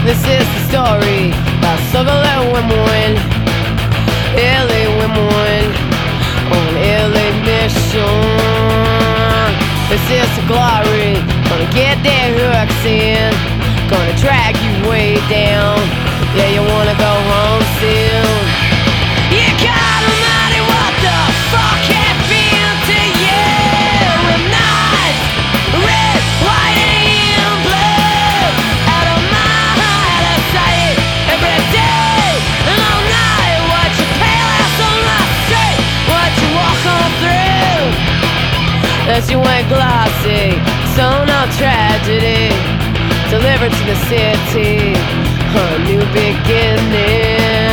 This is the story about Sogolè women, LA women on LA mission. This is the glory, gonna get their hooks in, gonna drag you way down. Yeah, you wanna go home soon. You God Almighty, what the fuck happened to you? I'm not red, white, and blue. Out of my heart, I say it every day and all night. Watch your pale ass on my street, watch you walk on through. That you ain't glossy, so no tragedy. Delivered to the city, a new beginning.